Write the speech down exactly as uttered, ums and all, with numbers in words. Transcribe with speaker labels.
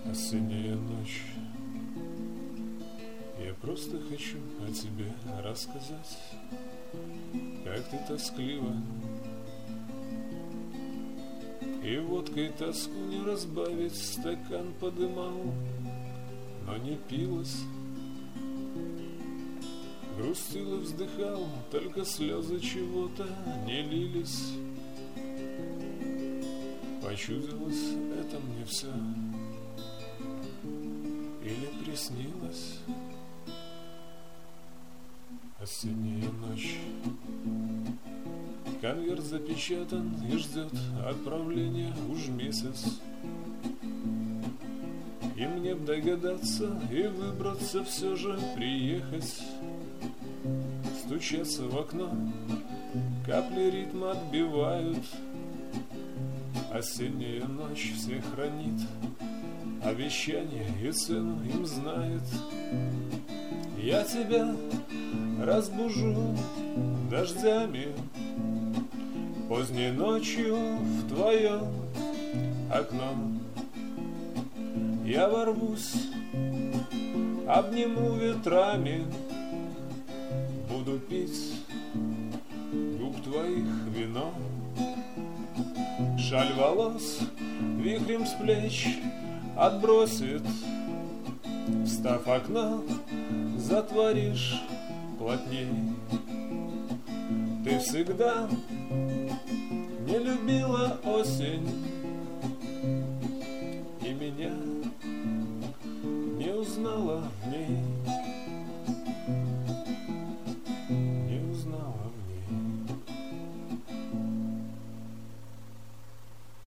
Speaker 1: Осенняя ночь. Я просто хочу о тебе рассказать, как ты тосклива, и водкой тоску не разбавить. Стакан подымал, но не пилось. Грустил и вздыхал, только слезы чего-то не лились. Почудилось это мне все или приснилось? Осенняя ночь. Конверт запечатан и ждет отправления уж месяц. И мне б догадаться и выбраться, все же приехать. Стучаться в окно, капли ритма отбивают. Осенняя ночь всех хранит, обещание и цену им знает. Я тебя разбужу дождями поздней ночью в твое окно. Я ворвусь, обниму ветрами, буду пить губ твоих вино. Шаль волос вихрем с плеч отбросит, встав окна, затворишь плотней. Ты всегда не любила осень и меня не узнала